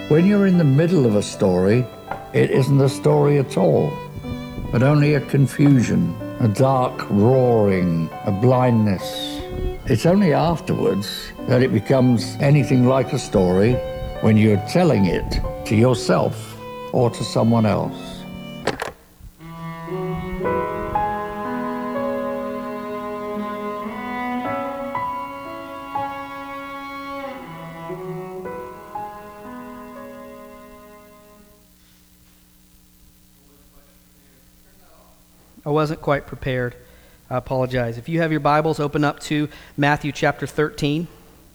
When you're in the middle of a story, it isn't a story at all, but only a confusion, a dark roaring, a blindness. It's only afterwards that it becomes anything like a story, when you're telling it to yourself or to someone else. I wasn't quite prepared. I apologize. If you have your Bibles, open up to Matthew chapter 13.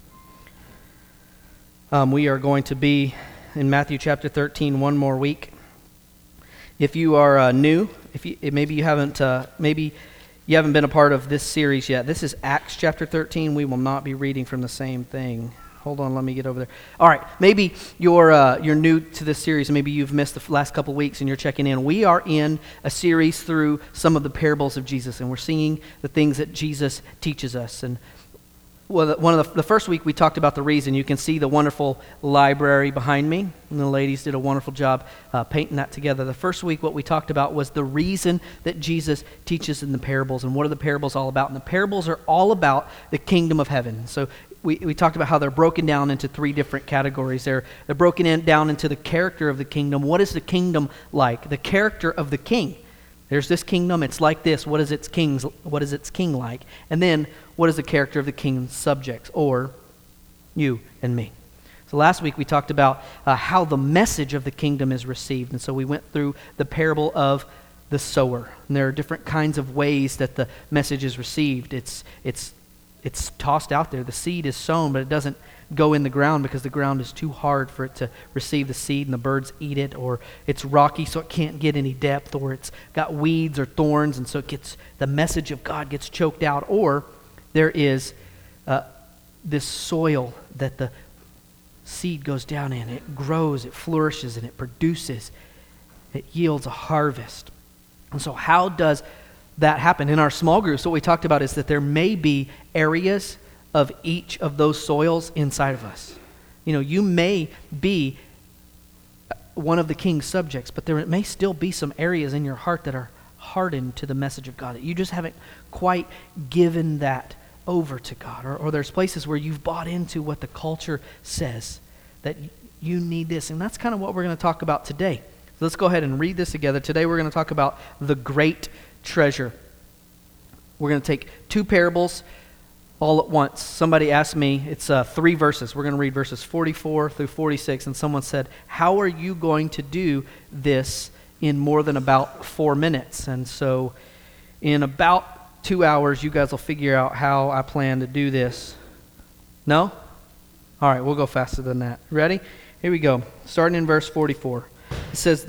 We are going to be in Matthew chapter 13 one more week. If you are new, maybe you haven't been a part of this series yet. This is Acts chapter 13. We will not be reading from the same thing. Hold on, let me get over there. All right, maybe you're new to this series, and maybe you've missed the last couple weeks and you're checking in. We are in a series through some of the parables of Jesus, and we're seeing the things that Jesus teaches us. And the first week we talked about the reason. You can see the wonderful library behind me, and the ladies did a wonderful job painting that together. The first week what we talked about was the reason that Jesus teaches in the parables, and what are the parables all about. And the parables are all about the kingdom of heaven. So we talked about how they're broken down into three different categories. They're broken down into the character of the kingdom. What is the kingdom like? The character of the king. There's this kingdom, it's like this. What is its king like? And then, what is the character of the king's subjects, or you and me? So last week we talked about how the message of the kingdom is received. And so we went through the parable of the sower. And there are different kinds of ways that the message is received. It's tossed out there. The seed is sown, but it doesn't go in the ground because the ground is too hard for it to receive the seed, and the birds eat it, or it's rocky so it can't get any depth, or it's got weeds or thorns, and so the message of God gets choked out. Or there is this soil that the seed goes down in. It grows, it flourishes, and it produces. It yields a harvest. And so how does that happen? In our small groups, what we talked about is that there may be areas of each of those soils inside of us. You may be one of the king's subjects, but there may still be some areas in your heart that are hardened to the message of God, that you just haven't quite given that over to God. Or there's places where you've bought into what the culture says, that you need this. And that's kind of what we're going to talk about today. So let's go ahead and read this together. Today we're going to talk about the great treasure. We're going to take two parables all at once. Somebody asked me, it's 3 verses. We're going to read verses 44 through 46, and someone said, how are you going to do this in more than about 4 minutes? And so in about 2 hours, you guys will figure out how I plan to do this. No? All right, we'll go faster than that. Ready? Here we go. Starting in verse 44. It says,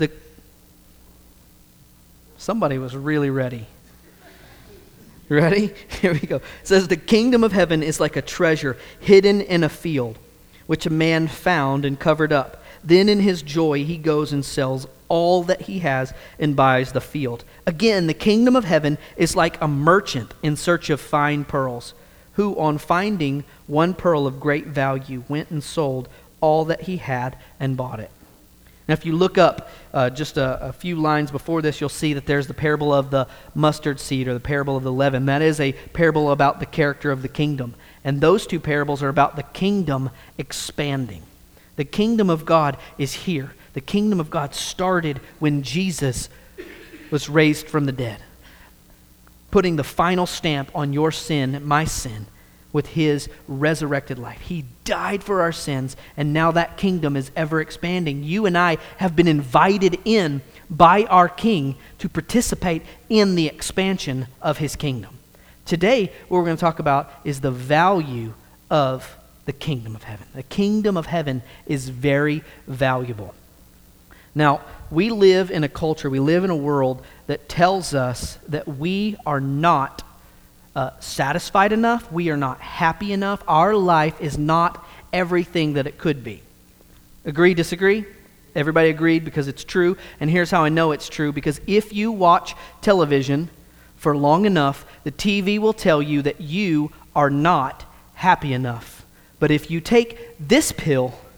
somebody was really ready. Ready? Here we go. It says, the kingdom of heaven is like a treasure hidden in a field, which a man found and covered up. Then in his joy he goes and sells all that he has and buys the field. Again, the kingdom of heaven is like a merchant in search of fine pearls, who on finding one pearl of great value went and sold all that he had and bought it. Now, if you look up just a few lines before this, you'll see that there's the parable of the mustard seed, or the parable of the leaven. That is a parable about the character of the kingdom. And those two parables are about the kingdom expanding. The kingdom of God is here. The kingdom of God started when Jesus was raised from the dead, putting the final stamp on your sin, my sin, with his resurrected life. He died for our sins, and now that kingdom is ever expanding. You and I have been invited in by our King to participate in the expansion of his kingdom. Today, what we're going to talk about is the value of the kingdom of heaven. The kingdom of heaven is very valuable. Now, we live in a culture, we live in a world that tells us that we are not satisfied enough, we are not happy enough, our life is not everything that it could be. Agree, disagree? Everybody agreed because it's true, and here's how I know it's true, because if you watch television for long enough, the TV will tell you that you are not happy enough. But if you take this pill,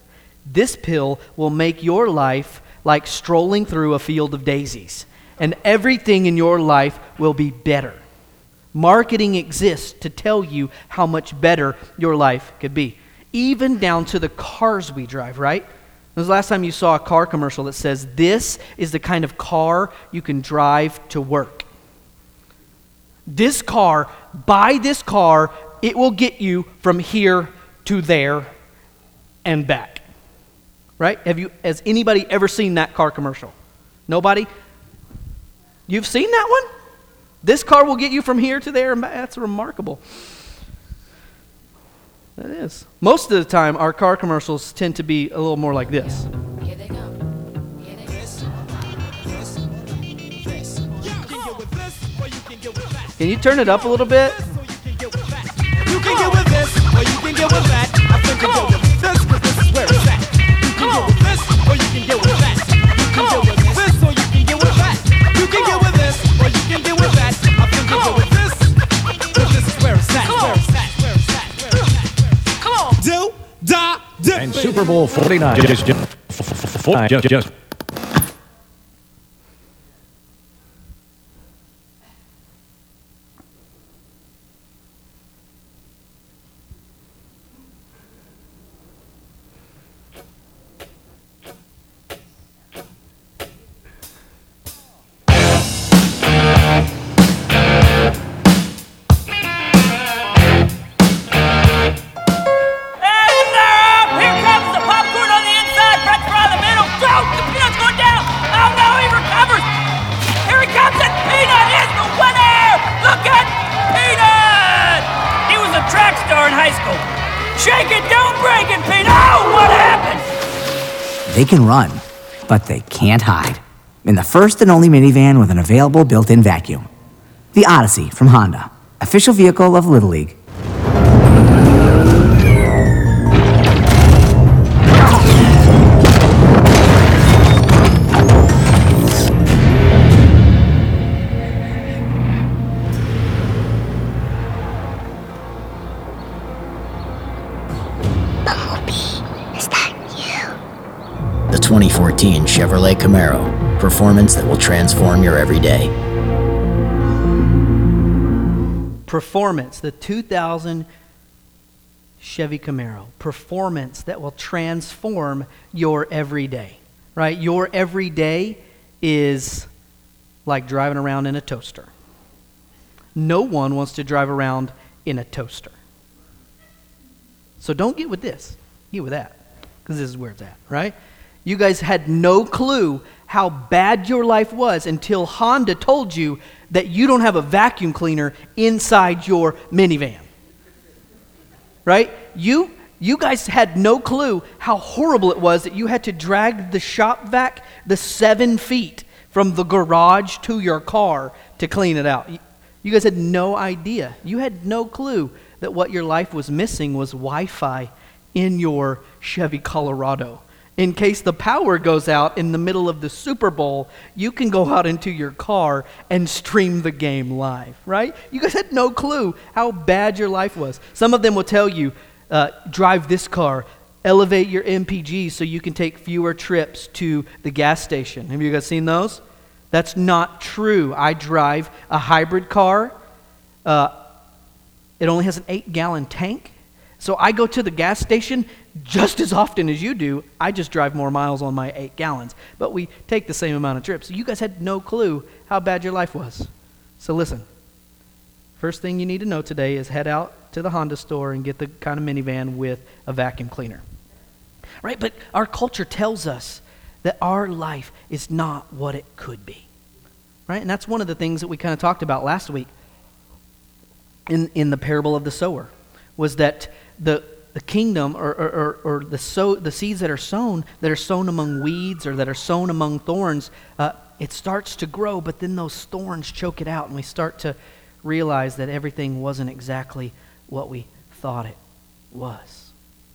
This pill will make your life like strolling through a field of daisies, and everything in your life will be better. Marketing exists to tell you how much better your life could be, even down to the cars we drive, right? When was the last time you saw a car commercial that says, this is the kind of car you can drive to work? This car, buy this car, it will get you from here to there and back. Right? Has anybody ever seen that car commercial? Nobody? You've seen that one? This car will get you from here to there and back. That's remarkable. That is. Most of the time, our car commercials tend to be a little more like this. Here they come. Here they Can you turn it up a little bit? You can get with this, or you can get with that. I think you get with this, because this is where it's at. You can get with this, or you can get with that. You can get with this, or you can get with that. You can get with this, or you can get with that. I think you get with this, because this is where it's at. Where it's at, where it's at, where it's at. Come on. Do, da, dip. And Super Bowl 49 just They can run, but they can't hide. In the first and only minivan with an available built-in vacuum. The Odyssey from Honda, official vehicle of Little League. The 2014 Chevrolet Camaro, performance that will transform your everyday. Performance, the 2000 Chevy Camaro. Performance that will transform your everyday, right? Your everyday is like driving around in a toaster. No one wants to drive around in a toaster. So don't get with this. Get with that, because this is where it's at, right? You guys had no clue how bad your life was until Honda told you that you don't have a vacuum cleaner inside your minivan. Right? You guys had no clue how horrible it was that you had to drag the shop vac the 7 feet from the garage to your car to clean it out. You guys had no idea. You had no clue that what your life was missing was Wi-Fi in your Chevy Colorado. In case the power goes out in the middle of the Super Bowl, you can go out into your car and stream the game live, right? You guys had no clue how bad your life was. Some of them will tell you, drive this car, elevate your MPG so you can take fewer trips to the gas station. Have you guys seen those? That's not true. I drive a hybrid car. It only has an 8-gallon tank. So I go to the gas station just as often as you do. I just drive more miles on my 8 gallons. But we take the same amount of trips. So you guys had no clue how bad your life was. So listen, first thing you need to know today is head out to the Honda store and get the kind of minivan with a vacuum cleaner. Right? But our culture tells us that our life is not what it could be. Right? And that's one of the things that we kind of talked about last week in the parable of the sower, was that the kingdom or the seeds that are sown among weeds or that are sown among thorns, it starts to grow, but then those thorns choke it out, and we start to realize that everything wasn't exactly what we thought it was.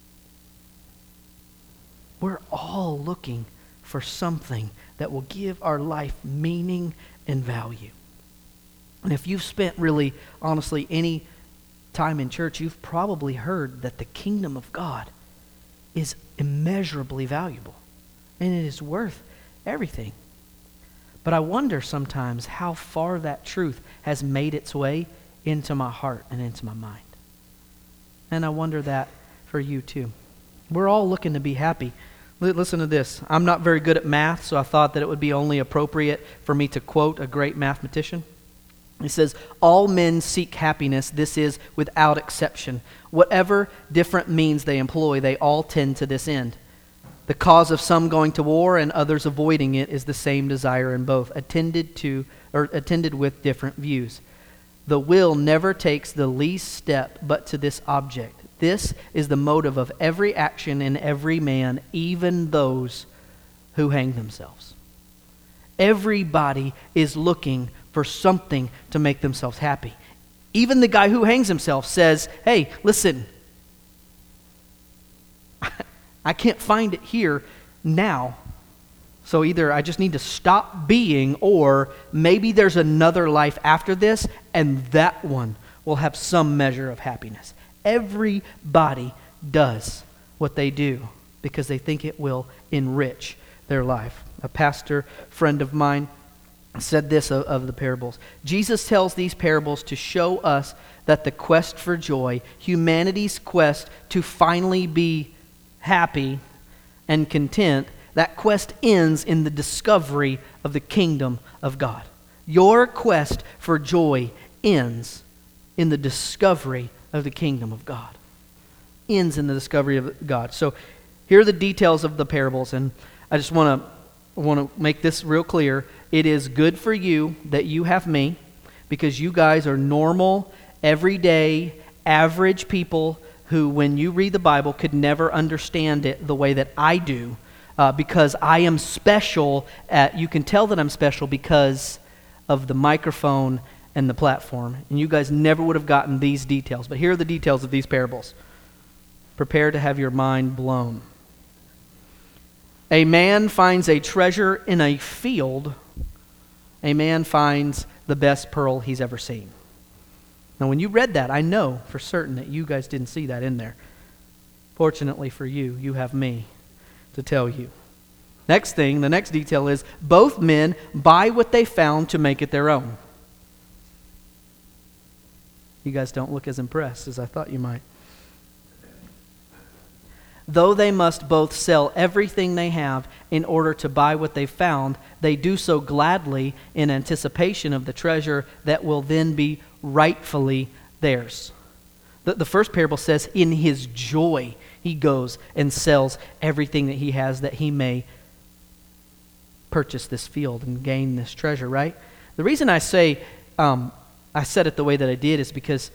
We're all looking for something that will give our life meaning and value. And if you've spent really, honestly, any time in church, you've probably heard that the kingdom of God is immeasurably valuable, and it is worth everything. But I wonder sometimes how far that truth has made its way into my heart and into my mind. And I wonder that for you too. We're all looking to be happy. Listen to this. I'm not very good at math, so I thought that it would be only appropriate for me to quote a great mathematician. He says, all men seek happiness. This is without exception. Whatever different means they employ, they all tend to this end. The cause of some going to war and others avoiding it is the same desire in both, attended with different views. The will never takes the least step but to this object. This is the motive of every action in every man, even those who hang themselves. Everybody is looking for something to make themselves happy. Even the guy who hangs himself says, hey, listen, I can't find it here now. So either I just need to stop being, or maybe there's another life after this, and that one will have some measure of happiness. Everybody does what they do because they think it will enrich their life. A pastor friend of mine said this of the parables. Jesus tells these parables to show us that the quest for joy, humanity's quest to finally be happy and content, that quest ends in the discovery of the kingdom of God. Your quest for joy ends in the discovery of the kingdom of God. Ends in the discovery of God. So here are the details of the parables, and I just want to make this real clear. It is good for you that you have me, because you guys are normal, everyday, average people who, when you read the Bible, could never understand it the way that I do, because I am special. You can tell that I'm special because of the microphone and the platform, and you guys never would have gotten these details. But here are the details of these parables. Prepare to have your mind blown. A man finds a treasure in a field. A man finds the best pearl he's ever seen. Now, when you read that, I know for certain that you guys didn't see that in there. Fortunately for you, you have me to tell you. Next thing, the next detail is, both men buy what they found to make it their own. You guys don't look as impressed as I thought you might. Though they must both sell everything they have in order to buy what they found, they do so gladly in anticipation of the treasure that will then be rightfully theirs. The first parable says, in his joy, he goes and sells everything that he has that he may purchase this field and gain this treasure, right? The reason I say, I said it the way that I did is because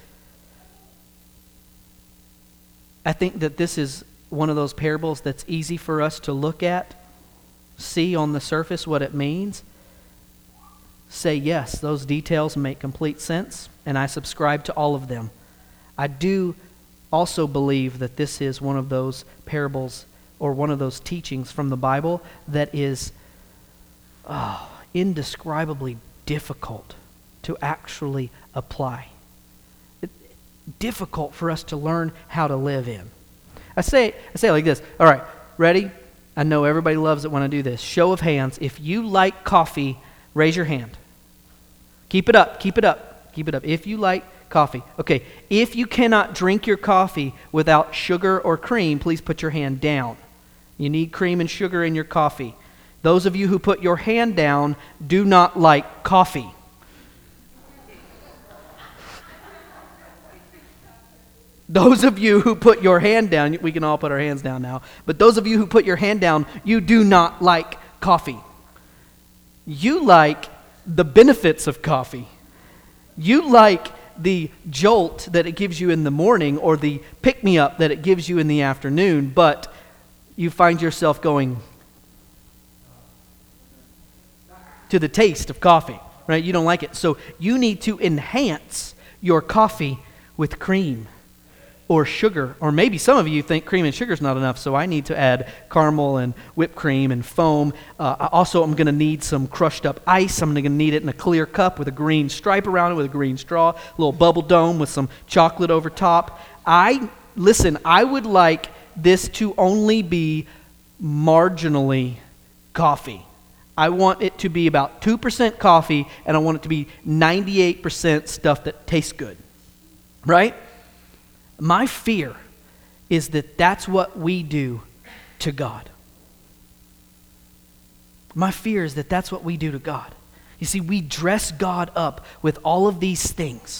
I think that this is one of those parables that's easy for us to look at, see on the surface what it means, say, yes, those details make complete sense, and I subscribe to all of them. I do also believe that this is one of those parables or one of those teachings from the Bible that is indescribably difficult to actually apply. It's difficult for us to learn how to live in. I say it like this. All right, ready? I know everybody loves it when I do this. Show of hands. If you like coffee, raise your hand. Keep it up, keep it up, keep it up. If you like coffee. Okay, if you cannot drink your coffee without sugar or cream, please put your hand down. You need cream and sugar in your coffee. Those of you who put your hand down do not like coffee. Those of you who put your hand down, we can all put our hands down now, but those of you who put your hand down, you do not like coffee. You like the benefits of coffee. You like the jolt that it gives you in the morning or the pick-me-up that it gives you in the afternoon, but you find yourself going to the taste of coffee, right? You don't like it. So you need to enhance your coffee with cream or sugar, or maybe some of you think cream and sugar is not enough, so I need to add caramel and whipped cream and foam. Also, I'm going to need some crushed up ice. I'm going to need it in a clear cup with a green stripe around it with a green straw, a little bubble dome with some chocolate over top. I would like this to only be marginally coffee. I want it to be about 2% coffee, and I want it to be 98% stuff that tastes good. Right? My fear is that that's what we do to God. My fear is that that's what we do to God. You see, we dress God up with all of these things.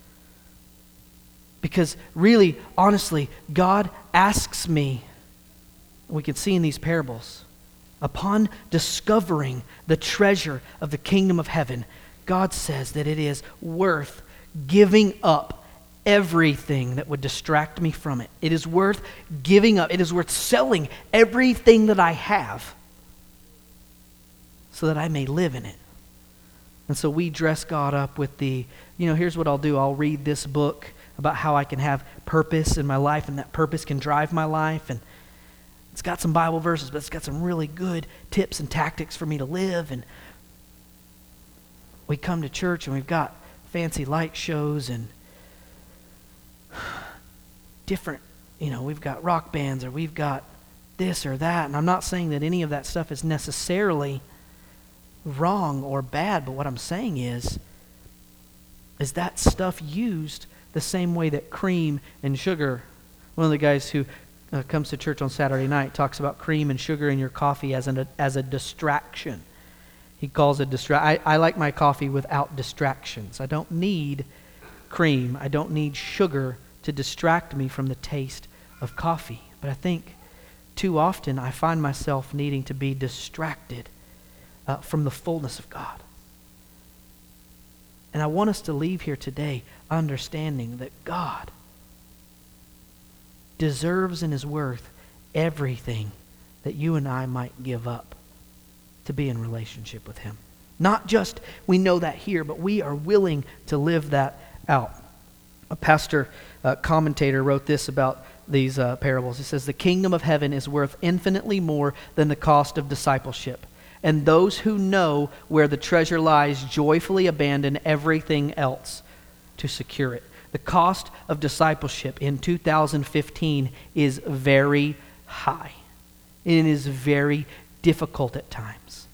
Because really, honestly, God asks me, we can see in these parables, upon discovering the treasure of the kingdom of heaven, God says that it is worth giving up everything that would distract me from it. It is worth giving up. It is worth selling everything that I have so that I may live in it. And so we dress God up with here's what I'll do. I'll read this book about how I can have purpose in my life, and that purpose can drive my life. And it's got some Bible verses, but it's got some really good tips and tactics for me to live. And we come to church and we've got fancy light shows and different, we've got rock bands or we've got this or that. And I'm not saying that any of that stuff is necessarily wrong or bad, but what I'm saying is that stuff used the same way that cream and sugar. One of the guys who comes to church on Saturday night talks about cream and sugar in your coffee as a distraction. He calls it I like my coffee without distractions. I don't need cream. I don't need sugar to distract me from the taste of coffee. But I think too often I find myself needing to be distracted from the fullness of God. And I want us to leave here today understanding that God deserves and is worth everything that you and I might give up to be in relationship with Him. Not just we know that here, but we are willing to live that out. A pastor commentator wrote this about these parables. He says, "The kingdom of heaven is worth infinitely more than the cost of discipleship. And those who know where the treasure lies joyfully abandon everything else to secure it." The cost of discipleship in 2015 is very high. It is very difficult at times.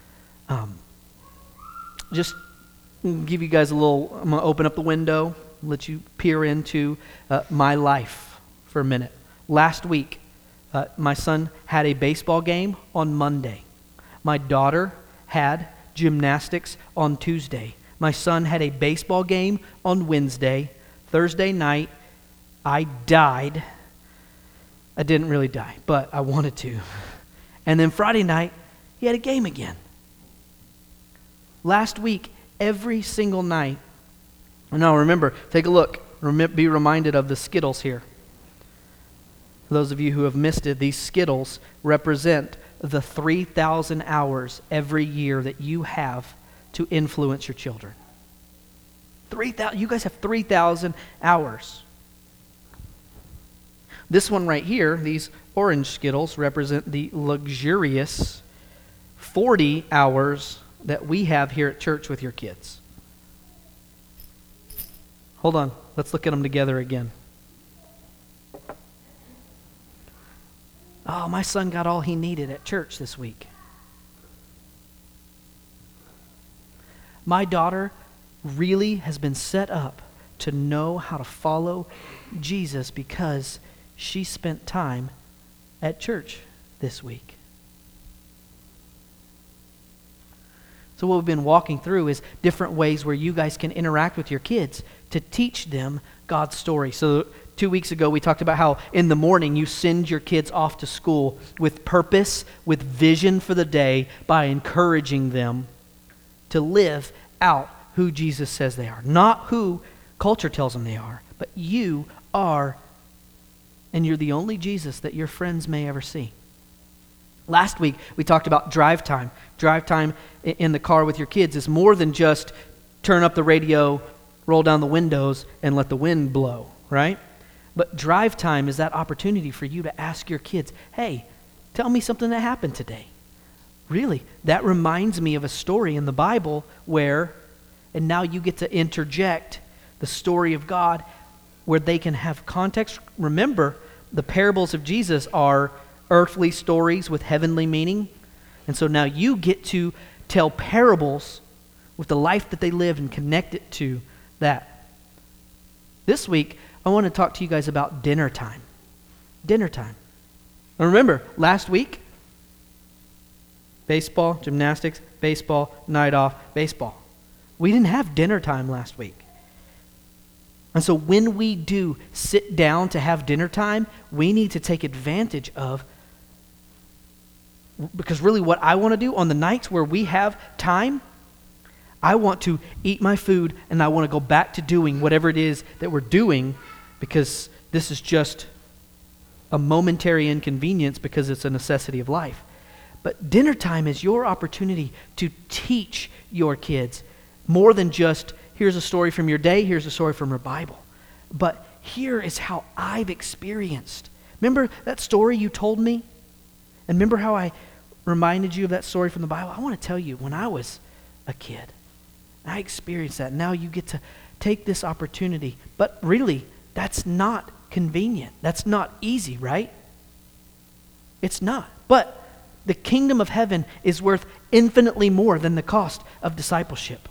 Just give you guys I'm going to open up the window, let you peer into my life for a minute. Last week, my son had a baseball game on Monday. My daughter had gymnastics on Tuesday. My son had a baseball game on Wednesday. Thursday night, I died. I didn't really die, but I wanted to. And then Friday night, he had a game again. Last week, every single night. Now remember, take a look. Be reminded of the Skittles here. For those of you who have missed it, these Skittles represent the 3,000 hours every year that you have to influence your children. 3,000. You guys have 3,000 hours. This one right here, these orange Skittles, represent the luxurious 40 hours that we have here at church with your kids. Hold on. Let's look at them together again. Oh, my son got all he needed at church this week. My daughter really has been set up to know how to follow Jesus because she spent time at church this week. So what we've been walking through is different ways where you guys can interact with your kids to teach them God's story. So 2 weeks ago, we talked about how in the morning you send your kids off to school with purpose, with vision for the day, by encouraging them to live out who Jesus says they are. Not who culture tells them they are, but you are, and you're the only Jesus that your friends may ever see. Last week, we talked about drive time. Drive time in the car with your kids is more than just turn up the radio, roll down the windows, and let the wind blow, right? But drive time is that opportunity for you to ask your kids, hey, tell me something that happened today. Really, that reminds me of a story in the Bible where, and now you get to interject the story of God where they can have context. Remember, the parables of Jesus are earthly stories with heavenly meaning. And so now you get to tell parables with the life that they lived and connect it to that. This week, I want to talk to you guys about dinner time. Dinner time. Now remember, last week, baseball, gymnastics, baseball, night off, baseball. We didn't have dinner time last week. And so when we do sit down to have dinner time, we need to take advantage of, because really what I want to do on the nights where we have time, I want to eat my food and I want to go back to doing whatever it is that we're doing, because this is just a momentary inconvenience because it's a necessity of life. But dinner time is your opportunity to teach your kids more than just, here's a story from your day, here's a story from your Bible. But here is how I've experienced. Remember that story you told me? And remember how I reminded you of that story from the Bible? I want to tell you, when I was a kid, I experienced that. Now you get to take this opportunity. But really, that's not convenient. That's not easy, right? It's not. But the kingdom of heaven is worth infinitely more than the cost of discipleship.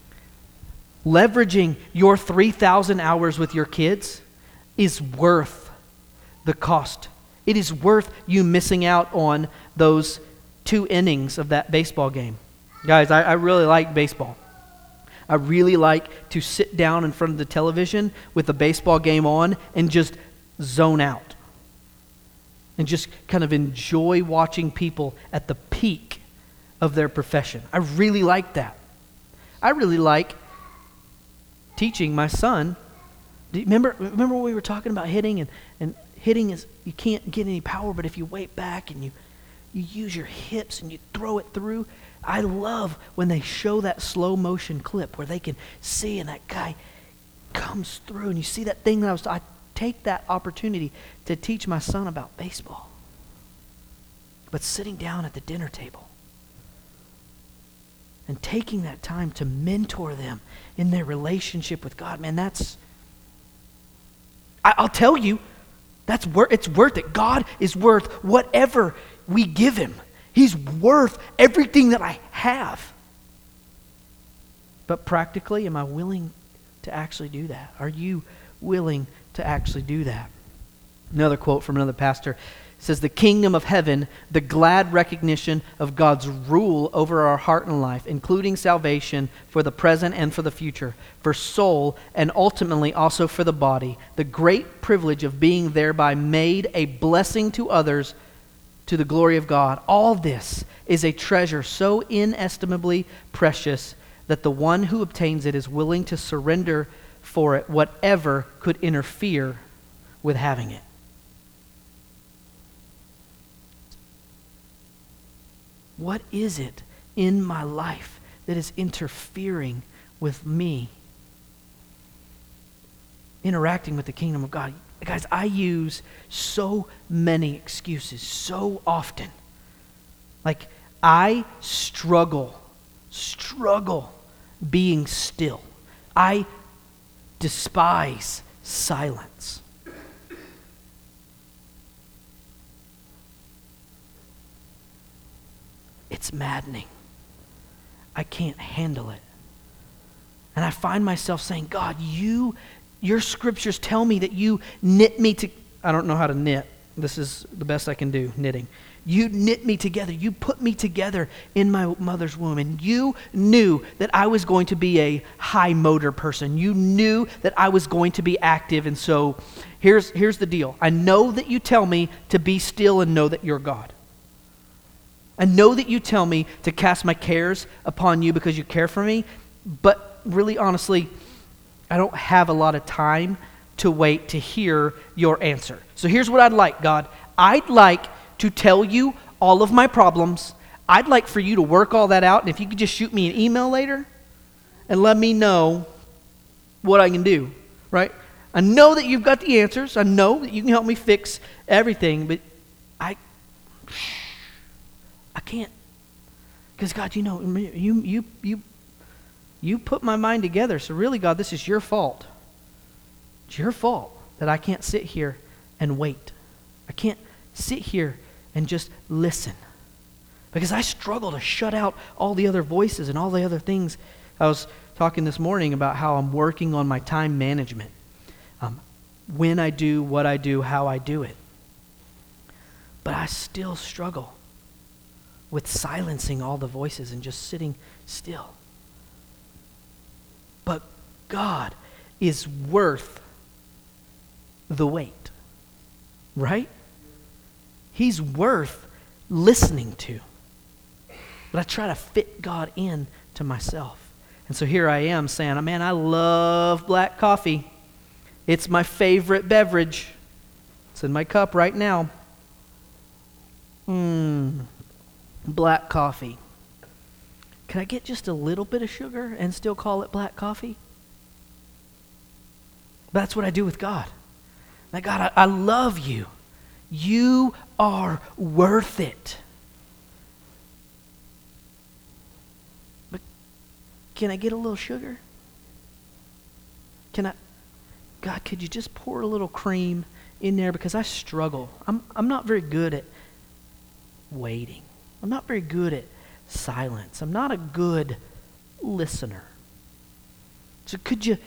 Leveraging your 3,000 hours with your kids is worth the cost. It is worth you missing out on those 2 innings of that baseball game. Guys, I really like baseball. I really like to sit down in front of the television with the baseball game on and just zone out. And just kind of enjoy watching people at the peak of their profession. I really like that. I really like teaching my son. Remember when we were talking about hitting, and hitting is, you can't get any power, but if you weight back and you use your hips and you throw it through. I love when they show that slow motion clip where they can see and that guy comes through and you see that thing that I take that opportunity to teach my son about baseball. But sitting down at the dinner table and taking that time to mentor them in their relationship with God, man, I'll tell you, it's worth it. God is worth whatever we give him. He's worth everything that I have. But practically, am I willing to actually do that? Are you willing to actually do that? Another quote from another pastor says, "The kingdom of heaven, the glad recognition of God's rule over our heart and life, including salvation for the present and for the future, for soul and ultimately also for the body, the great privilege of being thereby made a blessing to others to the glory of God. All this is a treasure so inestimably precious that the one who obtains it is willing to surrender for it whatever could interfere with having it." What is it in my life that is interfering with me interacting with the kingdom of God? Guys, I use so many excuses so often. Like, I struggle being still. I despise silence. It's maddening. I can't handle it. And I find myself saying, God, your scriptures tell me that you knit me to... I don't know how to knit. This is the best I can do, knitting. You knit me together. You put me together in my mother's womb. And you knew that I was going to be a high motor person. You knew that I was going to be active. And so here's the deal. I know that you tell me to be still and know that you're God. I know that you tell me to cast my cares upon you because you care for me. But really, honestly, I don't have a lot of time to wait to hear your answer. So here's what I'd like, God. I'd like to tell you all of my problems. I'd like for you to work all that out. And if you could just shoot me an email later and let me know what I can do, right? I know that you've got the answers. I know that you can help me fix everything, but I can't. Because God, you know, you put my mind together. So really, God, this is your fault. It's your fault that I can't sit here and wait. I can't sit here and just listen. Because I struggle to shut out all the other voices and all the other things. I was talking this morning about how I'm working on my time management. When I do, what I do, how I do it. But I still struggle with silencing all the voices and just sitting still. But God is worth the wait, right? He's worth listening to. But I try to fit God in to myself. And so here I am saying, man, I love black coffee. It's my favorite beverage. It's in my cup right now. Black coffee. Can I get just a little bit of sugar and still call it black coffee? That's what I do with God. Like, God, I love you. You are worth it. But can I get a little sugar? God, could you just pour a little cream in there? Because I struggle. I'm not very good at waiting. I'm not very good at silence. I'm not a good listener. So could you...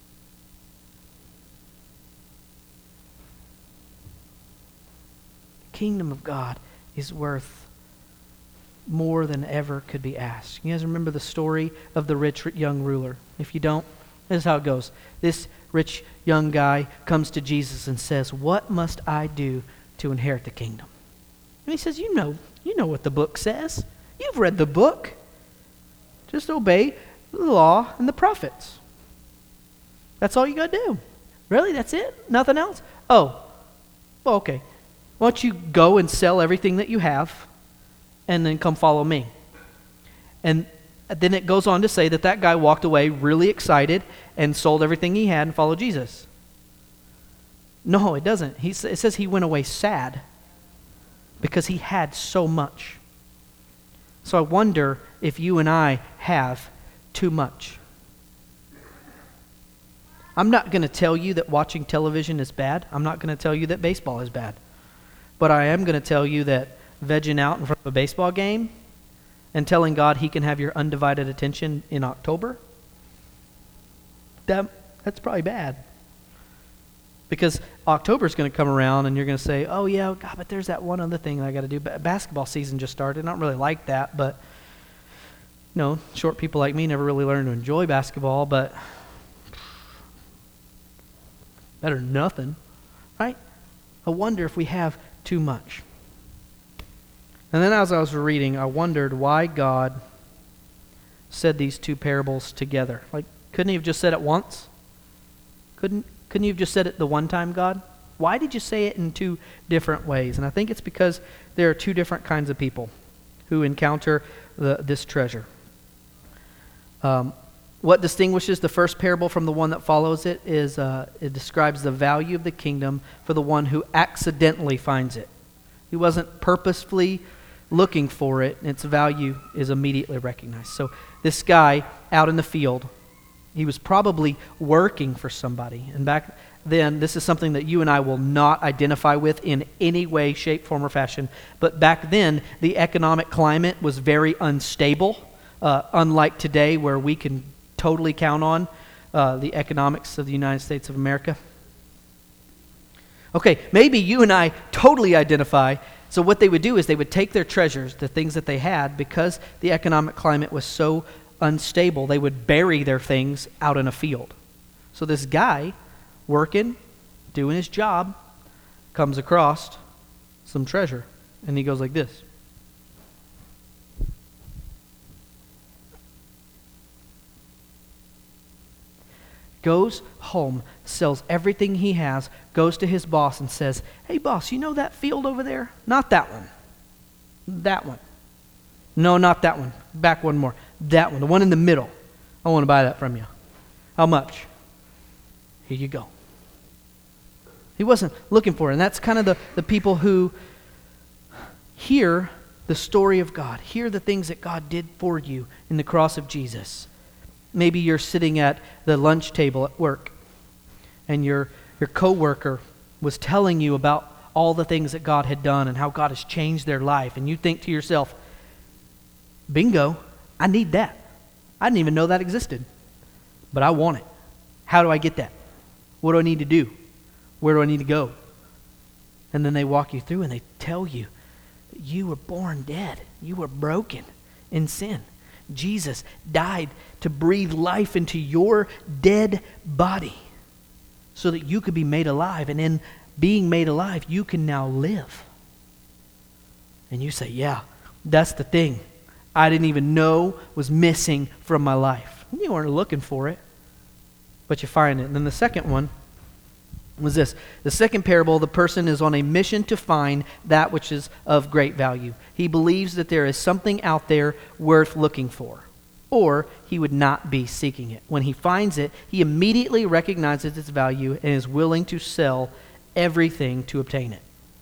The kingdom of God is worth more than ever could be asked. You guys remember the story of the rich young ruler? If you don't, this is how it goes. This rich young guy comes to Jesus and says, "What must I do to inherit the kingdom?" And he says, you know what the book says. You've read the book. Just obey the law and the prophets. That's all you got to do. Really? That's it? Nothing else? Oh, well, okay. Why don't you go and sell everything that you have and then come follow me? And then it goes on to say that guy walked away really excited and sold everything he had and followed Jesus. No, it doesn't. It says he went away sad because he had so much. So I wonder if you and I have too much. I'm not going to tell you that watching television is bad. I'm not going to tell you that baseball is bad. But I am going to tell you that vegging out in front of a baseball game and telling God he can have your undivided attention in October, that's probably bad. Because October's going to come around and you're going to say, oh yeah, God, but there's that one other thing that I got to do. Basketball season just started. I don't really like that, but short people like me never really learned to enjoy basketball, but better than nothing, right? I wonder if we have too much. And then as I was reading, I wondered why God said these two parables together. Like, couldn't he have just said it once? Couldn't you have just said it the one time, God? Why did you say it in two different ways? And I think it's because there are two different kinds of people who encounter this treasure. What distinguishes the first parable from the one that follows it is it describes the value of the kingdom for the one who accidentally finds it. He wasn't purposefully looking for it, and its value is immediately recognized. So this guy out in the field, he was probably working for somebody. And back then, this is something that you and I will not identify with in any way, shape, form, or fashion. But back then, the economic climate was very unstable, unlike today where we can totally count on the economics of the United States of America. Okay, maybe you and I totally identify. So what they would do is they would take their treasures, the things that they had, because the economic climate was so unstable, they would bury their things out in a field. So this guy, working, doing his job, comes across some treasure, and he goes like this. Goes home, sells everything he has, goes to his boss and says, "Hey boss, you know that field over there? Not that one. That one. No, not that one. Back one more. That one, the one in the middle. I want to buy that from you. How much? Here you go." He wasn't looking for it. And that's kind of the people who hear the story of God, hear the things that God did for you in the cross of Jesus. Maybe you're sitting at the lunch table at work and your coworker was telling you about all the things that God had done and how God has changed their life. And you think to yourself, bingo, I need that. I didn't even know that existed, but I want it. How do I get that? What do I need to do? Where do I need to go? And then they walk you through and they tell you that you were born dead. You were broken in sin. Jesus died to breathe life into your dead body so that you could be made alive. And in being made alive, you can now live. And you say, yeah, that's the thing I didn't even know was missing from my life. You weren't looking for it, but you find it. And then the second one was this. The second parable, the person is on a mission to find that which is of great value. He believes that there is something out there worth looking for, or he would not be seeking it. When he finds it, he immediately recognizes its value and is willing to sell everything to obtain it.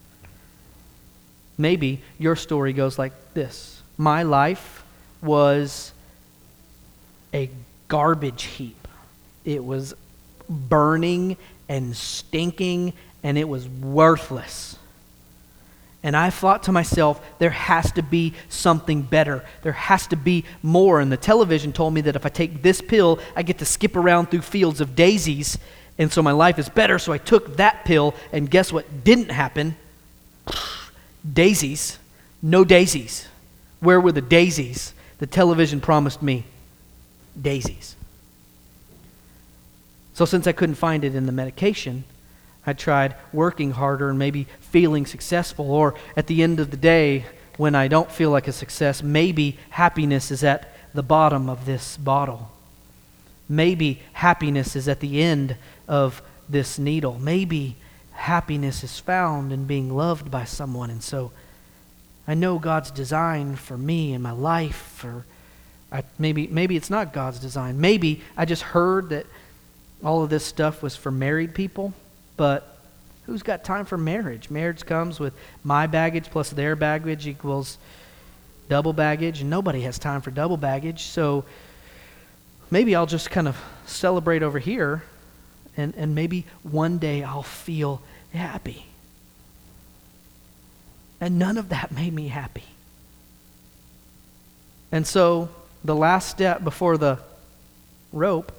Maybe your story goes like this. My life was a garbage heap. It was burning and stinking, and it was worthless. And I thought to myself, there has to be something better. There has to be more. And the television told me that if I take this pill, I get to skip around through fields of daisies, and so my life is better. So I took that pill, and guess what didn't happen? Daisies. No daisies. Where were the daisies? The television promised me daisies. So since I couldn't find it in the medication, I tried working harder and maybe feeling successful. Or at the end of the day, when I don't feel like a success, maybe happiness is at the bottom of this bottle. Maybe happiness is at the end of this needle. Maybe happiness is found in being loved by someone. And so I know God's design for me and my life. Maybe it's not God's design. Maybe I just heard that all of this stuff was for married people, but who's got time for marriage? Marriage comes with my baggage plus their baggage equals double baggage, and nobody has time for double baggage. So maybe I'll just kind of celebrate over here, and maybe one day I'll feel happy. And none of that made me happy. And so the last step before the rope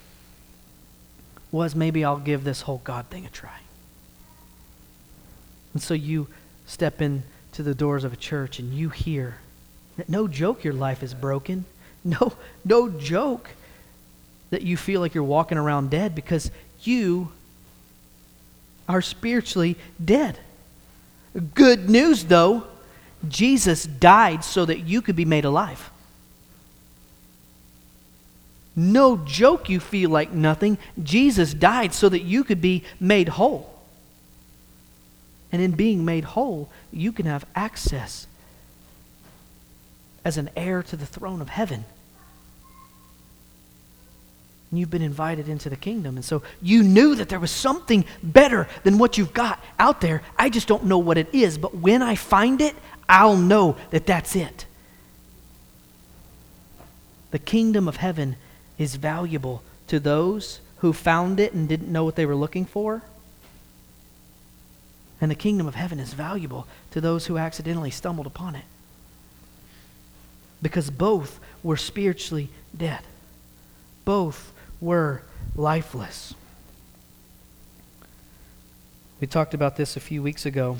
was maybe I'll give this whole God thing a try. And so you step into the doors of a church and you hear that no joke your life is broken. No joke that you feel like you're walking around dead, because you are spiritually dead. Good news though, Jesus died so that you could be made alive. No joke you feel like nothing. Jesus died so that you could be made whole. And in being made whole, you can have access as an heir to the throne of heaven. And you've been invited into the kingdom. And so you knew that there was something better than what you've got out there. I just don't know what it is. But when I find it, I'll know that that's it. The kingdom of heaven is valuable to those who found it and didn't know what they were looking for. And the kingdom of heaven is valuable to those who accidentally stumbled upon it. Because both were spiritually dead. Both were lifeless. We talked about this a few weeks ago.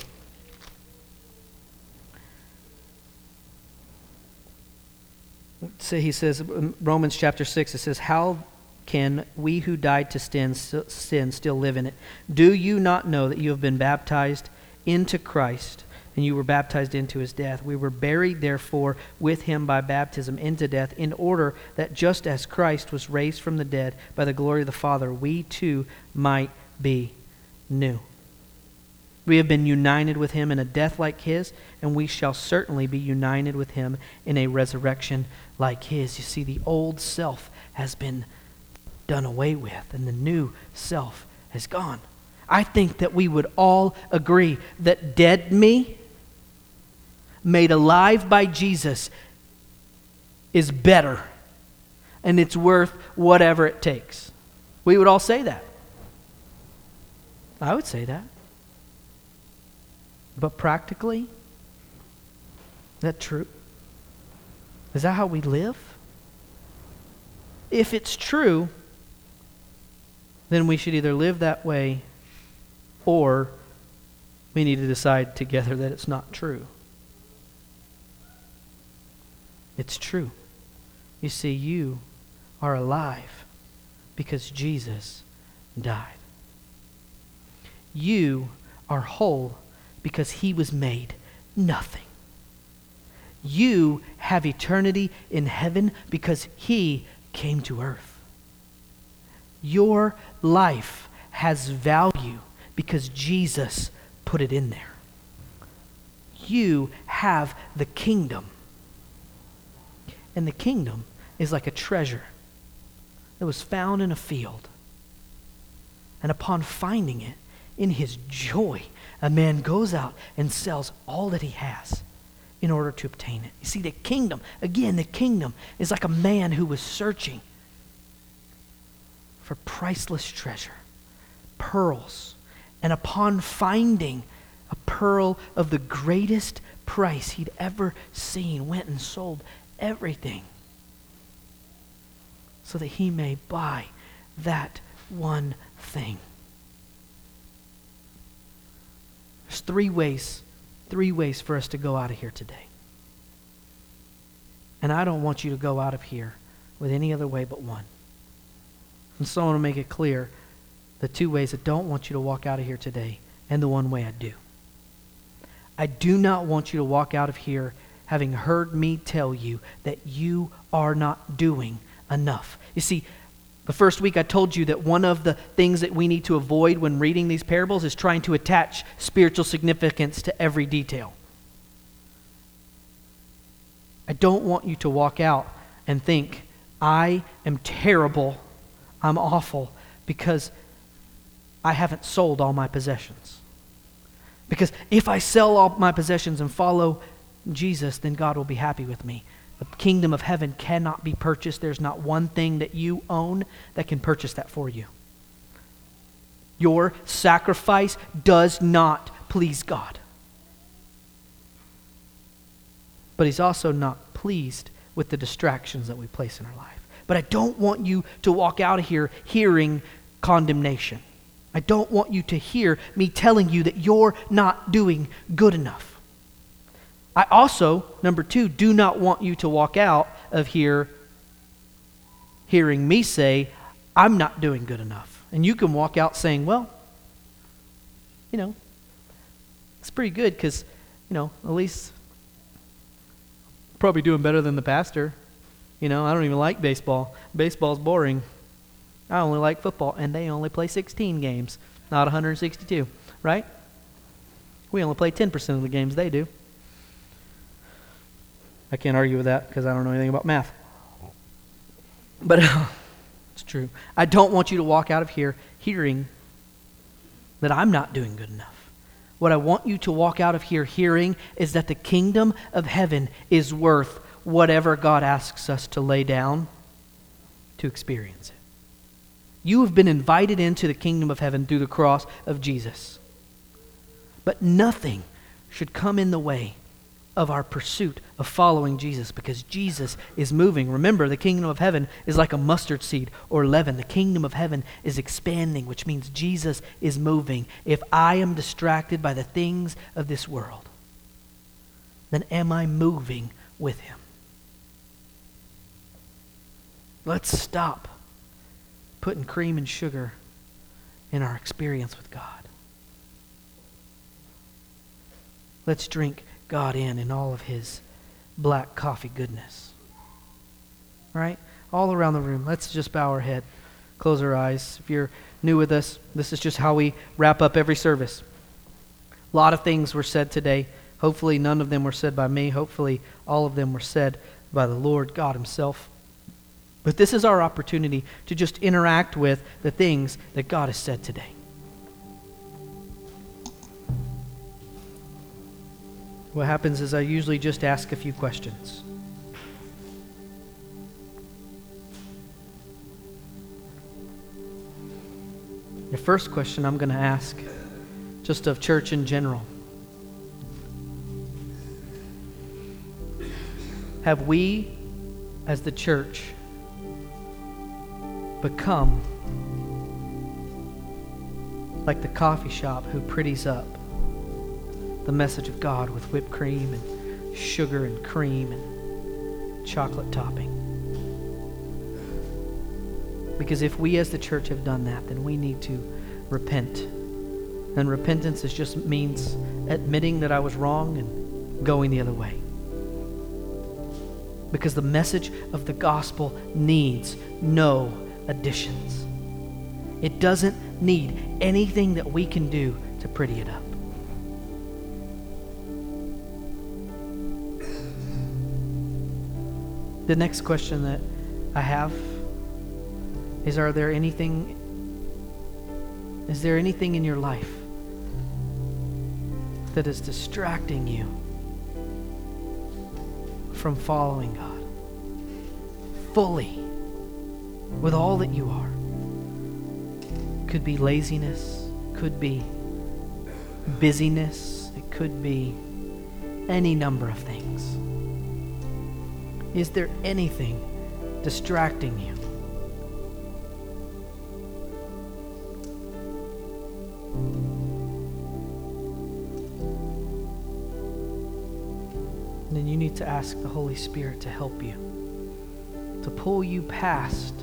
So he says, in Romans chapter 6, it says, how can we who died to sin still live in it? Do you not know that you have been baptized into Christ, and you were baptized into his death? We were buried, therefore, with him by baptism into death, in order that just as Christ was raised from the dead by the glory of the Father, we too might be new. We have been united with him in a death like his, and we shall certainly be united with him in a resurrection like his. You see, the old self has been done away with, and the new self has gone. I think that we would all agree that dead me, made alive by Jesus, is better, and it's worth whatever it takes. We would all say that. I would say that. But practically, is that true? Is that how we live? If it's true, then we should either live that way or we need to decide together that it's not true. It's true. You see, you are alive because Jesus died. You are whole because he was made nothing. You have eternity in heaven because he came to earth. Your life has value because Jesus put it in there. You have the kingdom. And the kingdom is like a treasure that was found in a field. And upon finding it, in his joy, a man goes out and sells all that he has in order to obtain it. You see, the kingdom, again, the kingdom is like a man who was searching for priceless treasure, pearls. And upon finding a pearl of the greatest price he'd ever seen, went and sold everything so that he may buy that one thing. There's three ways for us to go out of here today. And I don't want you to go out of here with any other way but one. And so I want to make it clear the two ways I don't want you to walk out of here today and the one way I do. I do not want you to walk out of here having heard me tell you that you are not doing enough. You see, the first week I told you that one of the things that we need to avoid when reading these parables is trying to attach spiritual significance to every detail. I don't want you to walk out and think, I am terrible, I'm awful, because I haven't sold all my possessions. Because if I sell all my possessions and follow Jesus, then God will be happy with me. The kingdom of heaven cannot be purchased. There's not one thing that you own that can purchase that for you. Your sacrifice does not please God. But he's also not pleased with the distractions that we place in our life. But I don't want you to walk out of here hearing condemnation. I don't want you to hear me telling you that you're not doing good enough. I also, number two, do not want you to walk out of here hearing me say, I'm not doing good enough. And you can walk out saying, well, it's pretty good because, at least probably doing better than the pastor. I don't even like baseball. Baseball's boring. I only like football, and they only play 16 games, not 162, right? We only play 10% of the games they do. I can't argue with that because I don't know anything about math. But it's true. I don't want you to walk out of here hearing that I'm not doing good enough. What I want you to walk out of here hearing is that the kingdom of heaven is worth whatever God asks us to lay down to experience it. You have been invited into the kingdom of heaven through the cross of Jesus. But nothing should come in the way of our pursuit of following Jesus, because Jesus is moving. Remember, the kingdom of heaven is like a mustard seed or leaven. The kingdom of heaven is expanding, which means Jesus is moving. If I am distracted by the things of this world, then am I moving with him? Let's stop putting cream and sugar in our experience with God. Let's drink God in all of his black coffee goodness. Right? All around the room. Let's just bow our head, close our eyes. If you're new with us, this is just how we wrap up every service. A lot of things were said today. Hopefully none of them were said by me. Hopefully all of them were said by the Lord God himself. But this is our opportunity to just interact with the things that God has said today. What happens is I usually just ask a few questions. The first question I'm going to ask, just of church in general, have we, as the church, become like the coffee shop who pretties up the message of God with whipped cream and sugar and cream and chocolate topping? Because if we as the church have done that, then we need to repent. And repentance just means admitting that I was wrong and going the other way. Because the message of the gospel needs no additions. It doesn't need anything that we can do to pretty it up. The next question that I have is, is there anything in your life that is distracting you from following God fully with all that you are? Could be laziness, could be busyness, it could be any number of things. Is there anything distracting you? And then you need to ask the Holy Spirit to help you, to pull you past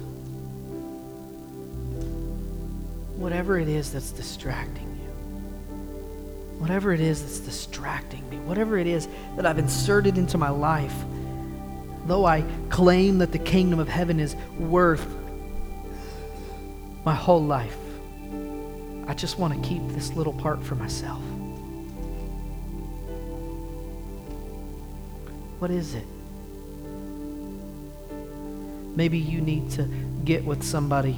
whatever it is that's distracting you. Whatever it is that's distracting me. Whatever it is that I've inserted into my life. Though I claim that the kingdom of heaven is worth my whole life, I just want to keep this little part for myself. What is it? Maybe you need to get with somebody.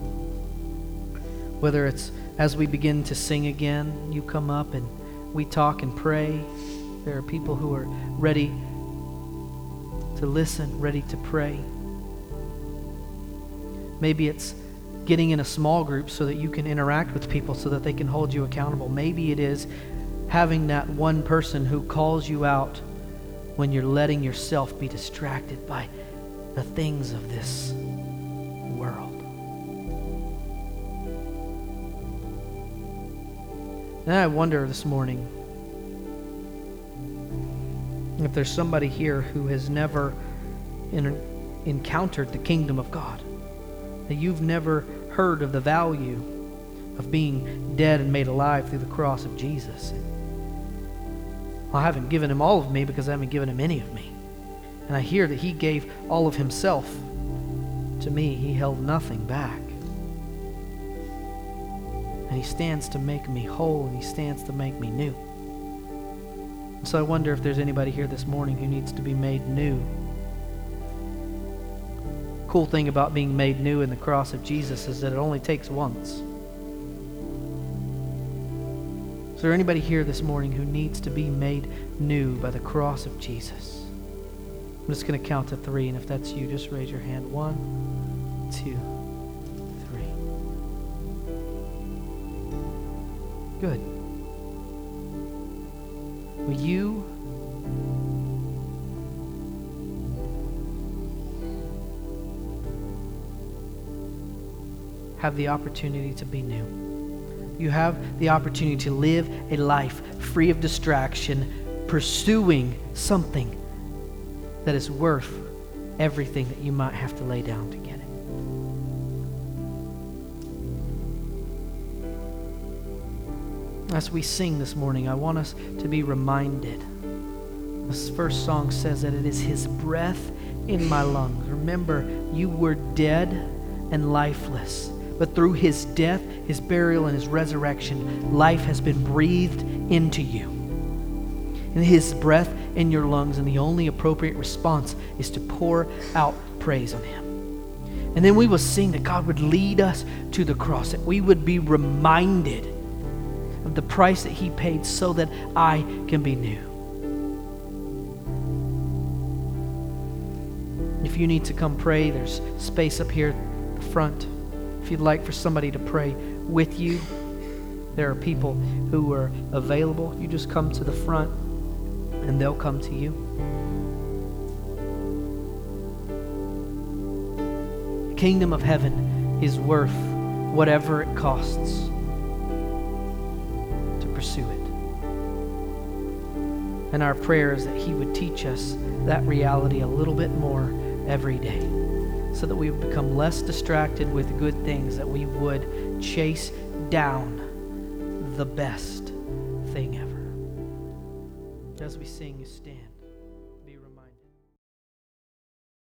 Whether it's as we begin to sing again, you come up and we talk and pray. There are people who are ready to listen, ready to pray. Maybe it's getting in a small group so that you can interact with people so that they can hold you accountable. Maybe it is having that one person who calls you out when you're letting yourself be distracted by the things of this world. And I wonder this morning if there's somebody here who has never encountered the kingdom of God, that you've never heard of the value of being dead and made alive through the cross of Jesus. I haven't given him all of me because I haven't given him any of me. And I hear that he gave all of himself to me. He held nothing back. And he stands to make me whole, and he stands to make me new. So I wonder if there's anybody here this morning who needs to be made new. Cool thing about being made new in the cross of Jesus is that it only takes once. Is there anybody here this morning who needs to be made new by the cross of Jesus? I'm just going to count to 3, and if that's you, just raise your hand. 1, 2, 3. Good. Will you have the opportunity to be new? You have the opportunity to live a life free of distraction, pursuing something that is worth everything that you might have to lay down to get it. As we sing this morning, I want us to be reminded. This first song says that it is His breath in my lungs. Remember, you were dead and lifeless, but through His death, His burial, and His resurrection, life has been breathed into you. And His breath in your lungs, and the only appropriate response is to pour out praise on Him. And then we will sing that God would lead us to the cross, that we would be reminded of the price that He paid so that I can be new. If you need to come pray, there's space up here at the front. If you'd like for somebody to pray with you, there are people who are available. You just come to the front and they'll come to you. kingdom of heaven is worth whatever it costs to pursue it. And our prayer is that he would teach us that reality a little bit more every day, so that we would become less distracted with good things, that we would chase down the best thing ever. As we sing, stand.